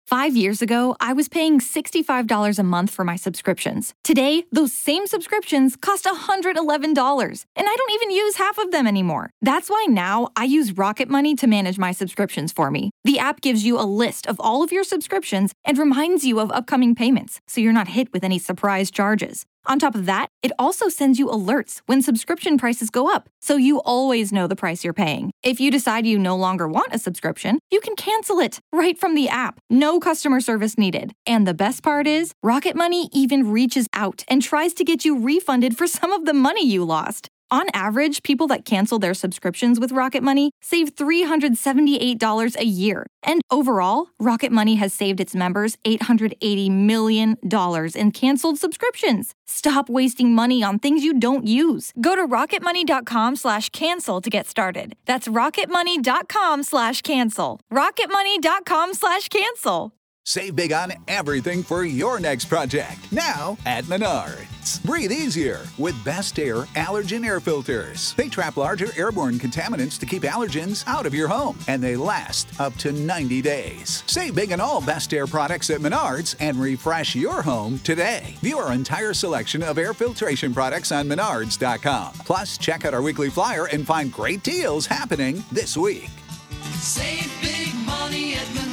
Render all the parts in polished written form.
5 years ago, I was paying $65 a month for my subscriptions. Today, those same subscriptions cost $111, and I don't even use half of them anymore. That's why now I use Rocket Money to manage my subscriptions for me. The app gives you a list of all of your subscriptions and reminds you of upcoming payments, so you're not hit with any surprise charges. On top of that, it also sends you alerts when subscription prices go up, so you always know the price you're paying. If you decide you no longer want a subscription, you can cancel it right from the app. No customer service needed. And the best part is, Rocket Money even reaches out and tries to get you refunded for some of the money you lost. On average, people that cancel their subscriptions with Rocket Money save $378 a year. And overall, Rocket Money has saved its members $880 million in canceled subscriptions. Stop wasting money on things you don't use. Go to rocketmoney.com/cancel to get started. That's rocketmoney.com/cancel. rocketmoney.com/cancel. Save big on everything for your next project. Now at Menards. Breathe easier with Best Air allergen air filters. They trap larger airborne contaminants to keep allergens out of your home, and they last up to 90 days. Save big on all Best Air products at Menards and refresh your home today. View our entire selection of air filtration products on Menards.com. Plus, check out our weekly flyer and find great deals happening this week. Save big money at Menards.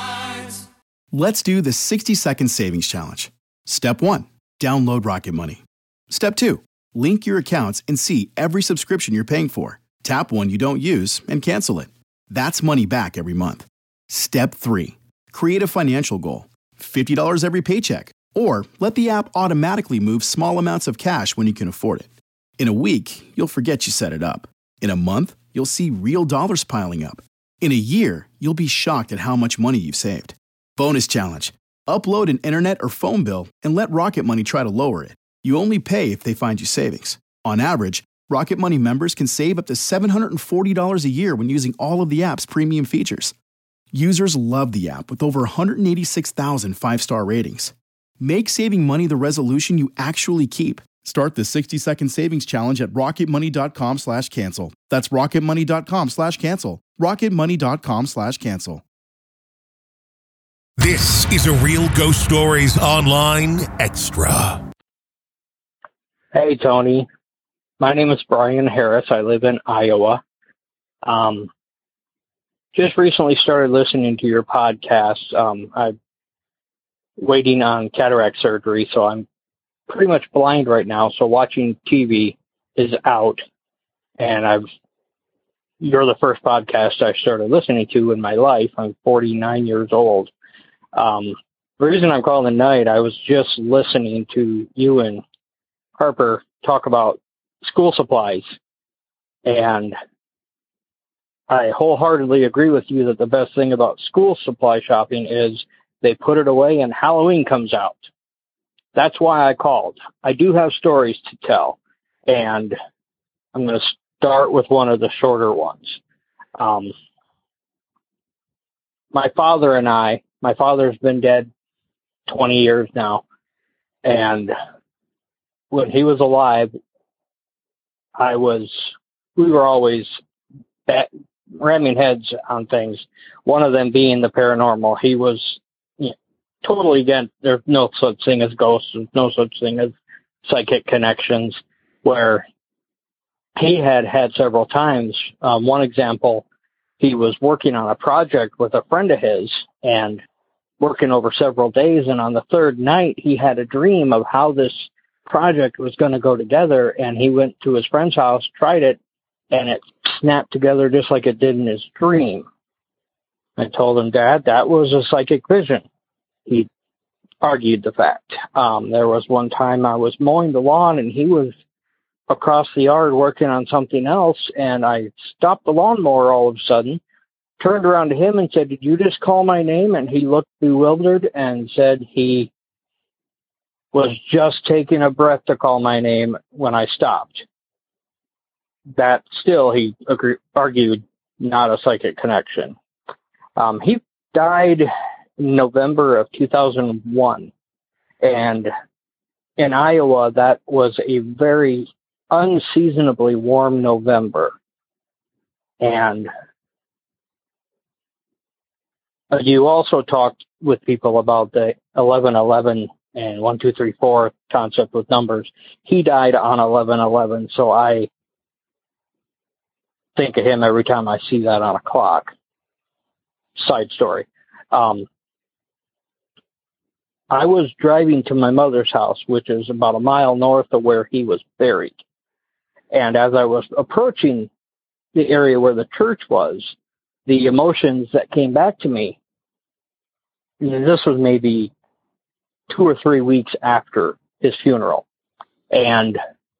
Let's do the 60-second savings challenge. Step 1, download Rocket Money. Step 2, link your accounts and see every subscription you're paying for. Tap one you don't use and cancel it. That's money back every month. Step 3, create a financial goal. $50 every paycheck. Or let the app automatically move small amounts of cash when you can afford it. In a week, you'll forget you set it up. In a month, you'll see real dollars piling up. In a year, you'll be shocked at how much money you've saved. Bonus challenge. Upload an internet or phone bill and let Rocket Money try to lower it. You only pay if they find you savings. On average, Rocket Money members can save up to $740 a year when using all of the app's premium features. Users love the app with over 186,000 five-star ratings. Make saving money the resolution you actually keep. Start the 60-second savings challenge at rocketmoney.com/cancel. That's rocketmoney.com/cancel. rocketmoney.com/cancel. This is a Real Ghost Stories Online Extra. Hey, Tony. My name is Brian Harris. I live in Iowa. Just recently started listening to your podcast. I'm waiting on cataract surgery, so I'm pretty much blind right now. So watching TV is out, and you're the first podcast I started listening to in my life. I'm 49 years old. The reason I'm calling tonight, I was just listening to you and Harper talk about school supplies, and I wholeheartedly agree with you that the best thing about school supply shopping is they put it away and Halloween comes out. That's why I called. I do have stories to tell, and I'm going to start with one of the shorter ones. My father's been dead 20 years now, and when he was alive, we were always ramming heads on things, one of them being the paranormal. He was totally against, there's no such thing as ghosts, there's no such thing as psychic connections, where he had several times. One example, he was working on a project with a friend of his and working over several days, and on the third night, he had a dream of how this project was going to go together, and he went to his friend's house, tried it, and it snapped together just like it did in his dream. I told him, Dad, that was a psychic vision. He argued the fact. There was one time I was mowing the lawn, and he was across the yard working on something else, and I stopped the lawnmower all of a sudden, turned around to him and said, did you just call my name? And he looked bewildered and said he was just taking a breath to call my name when I stopped. That still, he argued, not a psychic connection. He died in November of 2001. And in Iowa, that was a very unseasonably warm November. And You also talked with people about the 1111 and 1, 2, 3, 4 concept with numbers. He died on 11/11, so I think of him every time I see that on a clock. Side story. I was driving to my mother's house, which is about a mile north of where he was buried. And as I was approaching the area where the church was, the emotions that came back to me, this was maybe 2 or 3 weeks after his funeral. And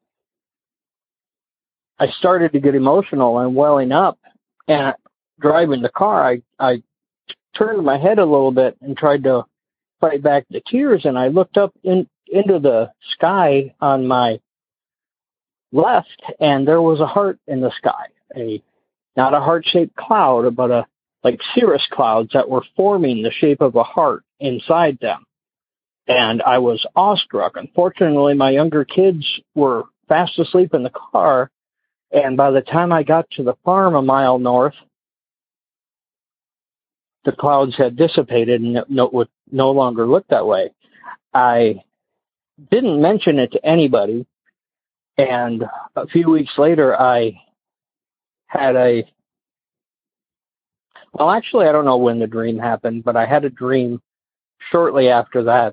I started to get emotional and welling up. And driving the car, I turned my head a little bit and tried to fight back the tears. And I looked up into the sky on my left, and there was a heart in the sky. Not a heart-shaped cloud, but like cirrus clouds that were forming the shape of a heart inside them. And I was awestruck. Unfortunately, my younger kids were fast asleep in the car. And by the time I got to the farm a mile north, the clouds had dissipated and it would no longer look that way. I didn't mention it to anybody. And a few weeks later, I had actually, I don't know when the dream happened, but I had a dream shortly after that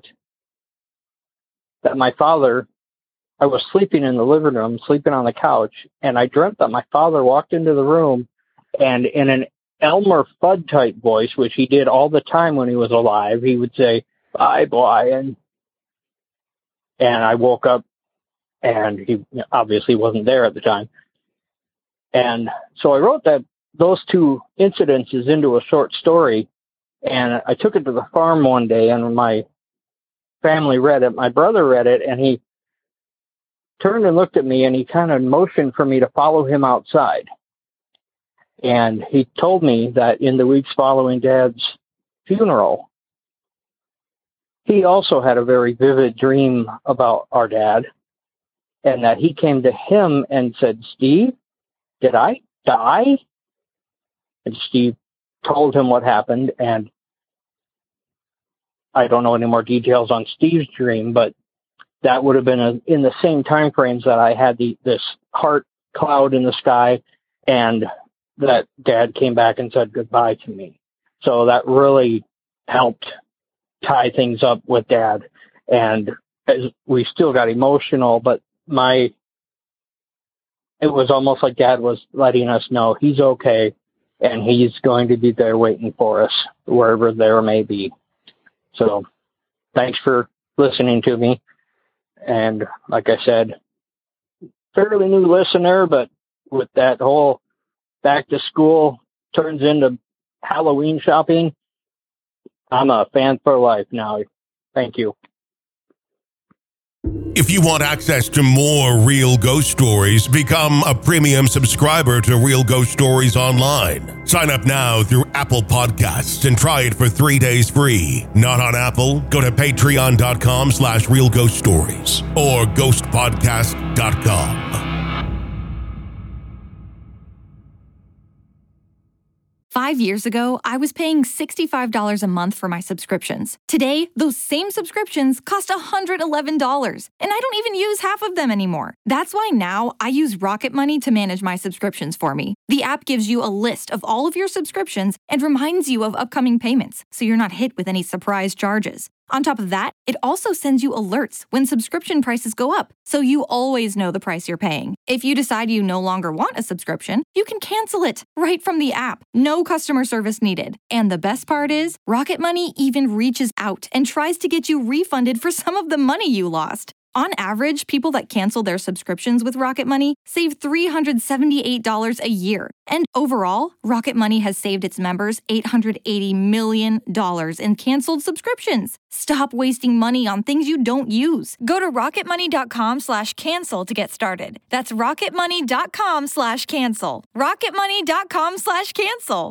my father, I was sleeping in the living room, sleeping on the couch, and I dreamt that my father walked into the room and in an Elmer Fudd type voice, which he did all the time when he was alive, he would say, "Bye, boy." And I woke up and he obviously wasn't there at the time. And so I wrote those two incidences into a short story, and I took it to the farm one day, and my family read it. My brother read it, and he turned and looked at me, and he kind of motioned for me to follow him outside. And he told me that in the weeks following Dad's funeral, he also had a very vivid dream about our dad, and that he came to him and said, "Steve, did I die?" And Steve told him what happened, and I don't know any more details on Steve's dream, but that would have been in the same time frames that I had this heart cloud in the sky, and that Dad came back and said goodbye to me. So that really helped tie things up with Dad, and we still got emotional, but it was almost like Dad was letting us know he's okay, and he's going to be there waiting for us, wherever there may be. So thanks for listening to me. And like I said, fairly new listener, but with that whole back to school turns into Halloween shopping, I'm a fan for life now. Thank you. If you want access to more Real Ghost Stories, become a premium subscriber to Real Ghost Stories Online. Sign up now through Apple Podcasts and try it for 3 days free. Not on Apple? Go to patreon.com/Real Ghost Stories or ghostpodcast.com. 5 years ago, I was paying $65 a month for my subscriptions. Today, those same subscriptions cost $111, and I don't even use half of them anymore. That's why now I use Rocket Money to manage my subscriptions for me. The app gives you a list of all of your subscriptions and reminds you of upcoming payments, so you're not hit with any surprise charges. On top of that, it also sends you alerts when subscription prices go up, so you always know the price you're paying. If you decide you no longer want a subscription, you can cancel it right from the app. No customer service needed. And the best part is, Rocket Money even reaches out and tries to get you refunded for some of the money you lost. On average, people that cancel their subscriptions with Rocket Money save $378 a year. And overall, Rocket Money has saved its members $880 million in canceled subscriptions. Stop wasting money on things you don't use. Go to rocketmoney.com/cancel to get started. That's rocketmoney.com/cancel. rocketmoney.com/cancel.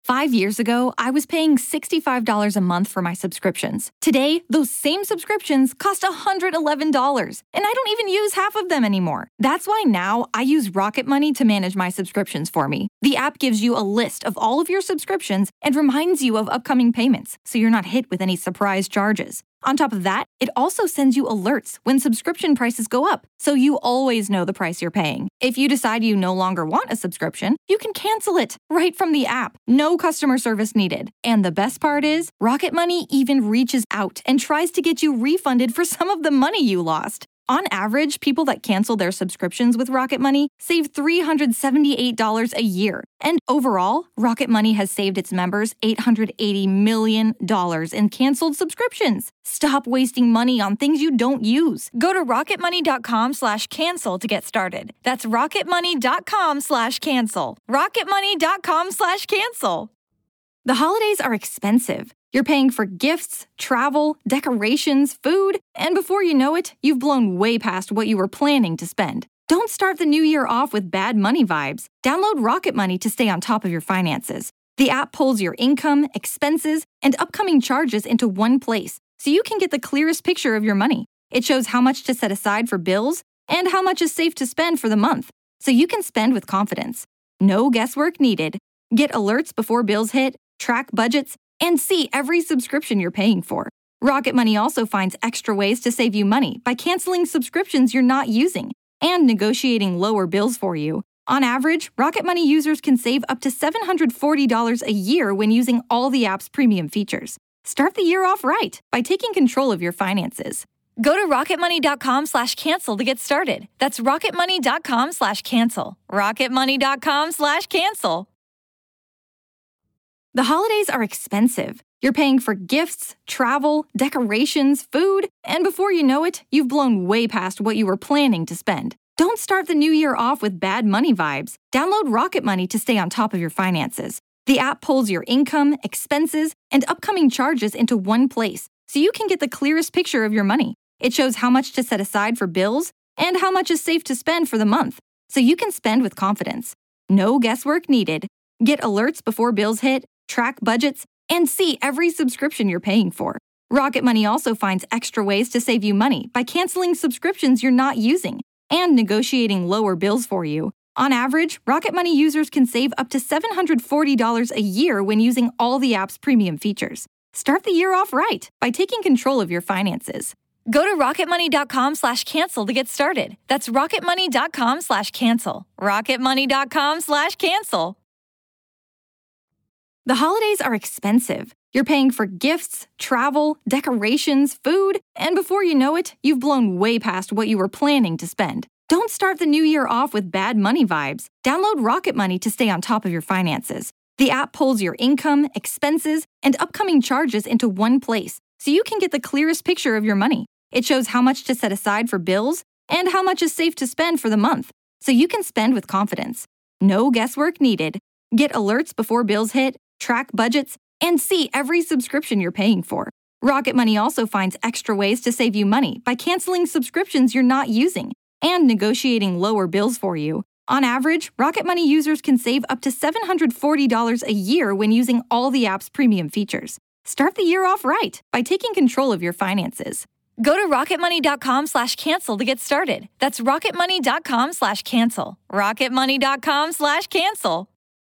5 years ago, I was paying $65 a month for my subscriptions. Today, those same subscriptions cost $111, and I don't even use half of them anymore. That's why now I use Rocket Money to manage my subscriptions for me. The app gives you a list of all of your subscriptions and reminds you of upcoming payments, so you're not hit with any surprise charges. On top of that, it also sends you alerts when subscription prices go up, so you always know the price you're paying. If you decide you no longer want a subscription, you can cancel it right from the app. No customer service needed. And the best part is, Rocket Money even reaches out and tries to get you refunded for some of the money you lost. On average, people that cancel their subscriptions with Rocket Money save $378 a year. And overall, Rocket Money has saved its members $880 million in canceled subscriptions. Stop wasting money on things you don't use. Go to rocketmoney.com/cancel to get started. That's rocketmoney.com/cancel. rocketmoney.com/cancel. The holidays are expensive. You're paying for gifts, travel, decorations, food, and before you know it, you've blown way past what you were planning to spend. Don't start the new year off with bad money vibes. Download Rocket Money to stay on top of your finances. The app pulls your income, expenses, and upcoming charges into one place, so you can get the clearest picture of your money. It shows how much to set aside for bills and how much is safe to spend for the month, so you can spend with confidence. No guesswork needed. Get alerts before bills hit, track budgets, and see every subscription you're paying for. Rocket Money also finds extra ways to save you money by canceling subscriptions you're not using and negotiating lower bills for you. On average, Rocket Money users can save up to $740 a year when using all the app's premium features. Start the year off right by taking control of your finances. Go to rocketmoney.com/cancel to get started. That's rocketmoney.com/cancel. rocketmoney.com/cancel. The holidays are expensive. You're paying for gifts, travel, decorations, food, and before you know it, you've blown way past what you were planning to spend. Don't start the new year off with bad money vibes. Download Rocket Money to stay on top of your finances. The app pulls your income, expenses, and upcoming charges into one place, so you can get the clearest picture of your money. It shows how much to set aside for bills and how much is safe to spend for the month, so you can spend with confidence. No guesswork needed. Get alerts before bills hit, track budgets, and see every subscription you're paying for. Rocket Money also finds extra ways to save you money by canceling subscriptions you're not using and negotiating lower bills for you. On average, Rocket Money users can save up to $740 a year when using all the app's premium features. Start the year off right by taking control of your finances. Go to rocketmoney.com/cancel to get started. That's rocketmoney.com/cancel. rocketmoney.com/cancel. The holidays are expensive. You're paying for gifts, travel, decorations, food, and before you know it, you've blown way past what you were planning to spend. Don't start the new year off with bad money vibes. Download Rocket Money to stay on top of your finances. The app pulls your income, expenses, and upcoming charges into one place, so you can get the clearest picture of your money. It shows how much to set aside for bills and how much is safe to spend for the month, so you can spend with confidence. No guesswork needed. Get alerts before bills hit, track budgets, and see every subscription you're paying for. Rocket Money also finds extra ways to save you money by canceling subscriptions you're not using and negotiating lower bills for you. On average, Rocket Money users can save up to $740 a year when using all the app's premium features. Start the year off right by taking control of your finances. Go to rocketmoney.com/cancel to get started. That's rocketmoney.com/cancel. rocketmoney.com/cancel.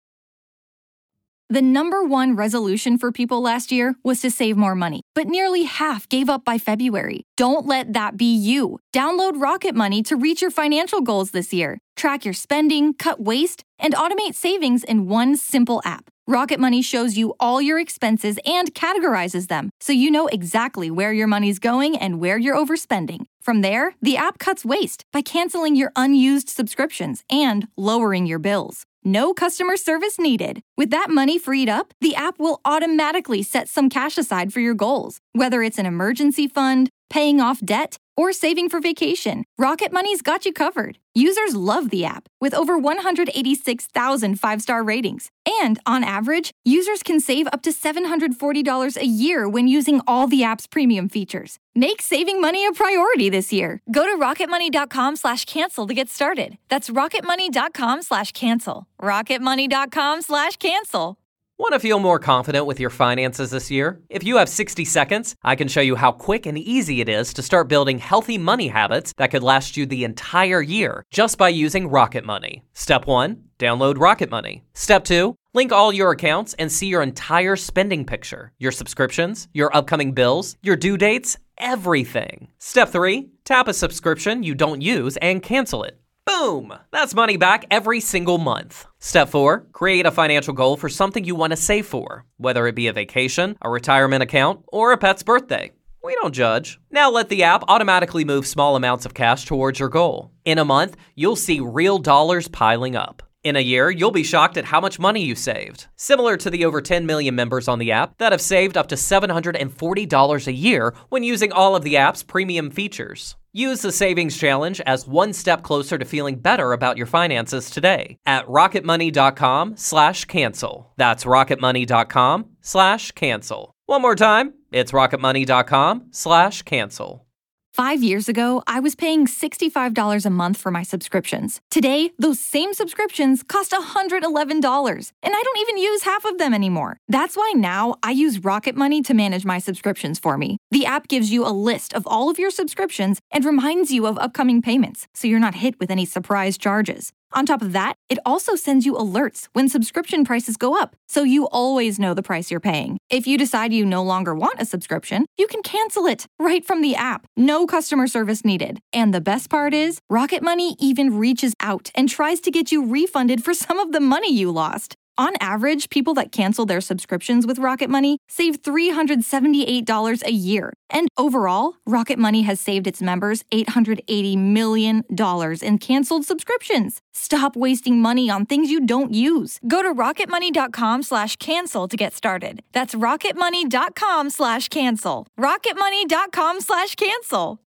The number one resolution for people last year was to save more money, but nearly half gave up by February. Don't let that be you. Download Rocket Money to reach your financial goals this year. Track your spending, cut waste, and automate savings in one simple app. Rocket Money shows you all your expenses and categorizes them, so you know exactly where your money's going and where you're overspending. From there, the app cuts waste by canceling your unused subscriptions and lowering your bills. No customer service needed. With that money freed up, the app will automatically set some cash aside for your goals. Whether it's an emergency fund, paying off debt, or saving for vacation, Rocket Money's got you covered. Users love the app, with over 186,000 five-star ratings. And on average, users can save up to $740 a year when using all the app's premium features. Make saving money a priority this year. Go to rocketmoney.com/cancel to get started. That's rocketmoney.com/cancel. rocketmoney.com/cancel. Want to feel more confident with your finances this year? If you have 60 seconds, I can show you how quick and easy it is to start building healthy money habits that could last you the entire year just by using Rocket Money. Step 1, download Rocket Money. Step 2, link all your accounts and see your entire spending picture, your subscriptions, your upcoming bills, your due dates, everything. Step 3, tap a subscription you don't use and cancel it. Boom! That's money back every single month. Step 4, create a financial goal for something you want to save for, whether it be a vacation, a retirement account, or a pet's birthday. We don't judge. Now let the app automatically move small amounts of cash towards your goal. In a month, you'll see real dollars piling up. In a year, you'll be shocked at how much money you saved. Similar to the over 10 million members on the app that have saved up to $740 a year when using all of the app's premium features. Use the Savings Challenge as one step closer to feeling better about your finances today at rocketmoney.com/cancel. That's rocketmoney.com/cancel. One more time, it's rocketmoney.com/cancel. 5 years ago, I was paying $65 a month for my subscriptions. Today, those same subscriptions cost $111, and I don't even use half of them anymore. That's why now I use Rocket Money to manage my subscriptions for me. The app gives you a list of all of your subscriptions and reminds you of upcoming payments, so you're not hit with any surprise charges. On top of that, it also sends you alerts when subscription prices go up, so you always know the price you're paying. If you decide you no longer want a subscription, you can cancel it right from the app. No customer service needed. And the best part is, Rocket Money even reaches out and tries to get you refunded for some of the money you lost. On average, people that cancel their subscriptions with Rocket Money save $378 a year. And overall, Rocket Money has saved its members $880 million in canceled subscriptions. Stop wasting money on things you don't use. Go to rocketmoney.com/cancel to get started. That's rocketmoney.com/cancel. rocketmoney.com/cancel.